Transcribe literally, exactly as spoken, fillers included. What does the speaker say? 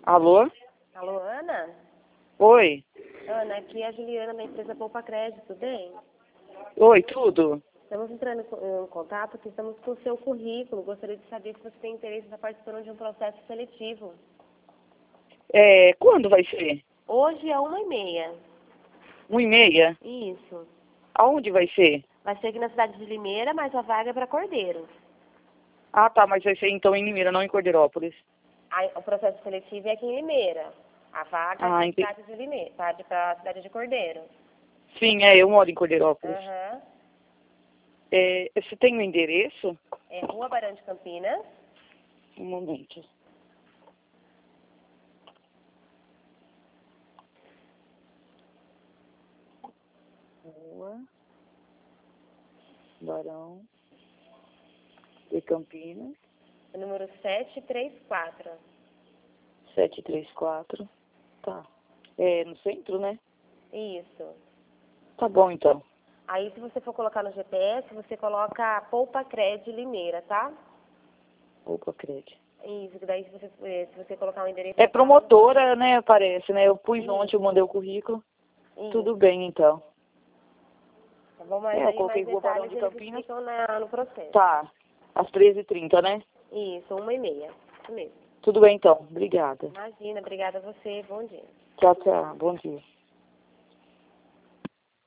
Alô? Alô, Ana? Oi. Ana, aqui é a Juliana da empresa Poupa Crédito, tudo bem? Oi, tudo? Estamos entrando em em contato porque estamos com o seu currículo. Gostaria de saber se você tem interesse em estar participando de um processo seletivo. É, quando vai ser? Hoje é uma e meia. Um e meia? Isso. Aonde vai ser? Vai ser aqui na cidade de Limeira, mas a vaga é para Cordeiro. Ah, tá, mas vai ser então em Limeira, não em Cordeirópolis. Aí, o processo seletivo é aqui em Limeira. A vaga é Ah, para a ente... cidade de Limeira, para a cidade de Cordeiro. Sim, é, eu moro em Cordeirópolis. Aham. É, você tem o endereço? É Rua Barão de Campinas. Um momento. Rua Barão de Campinas, Número setecentos e trinta e quatro. setecentos e trinta e quatro. Tá. É no centro, né? Isso. Tá bom, então. Aí, se você for colocar no G P S, você coloca Poupa Crédito Limeira, tá? Opa, crédito. Isso, daí se você, eh, se você colocar o endereço... É promotora, né, parece, né? Eu pus Isso. ontem, eu mandei o currículo. Isso. Tudo bem, então. Tá bom, mas É, eu aí coloquei mais Rua Barão detalhes de eles Campinas. explicam na, no processo. Tá. Às treze e trinta, né? Isso, uma e meia. Isso mesmo. Tudo bem, então. Obrigada. Imagina, obrigada a você, bom dia. Tchau, tchau. Bom dia.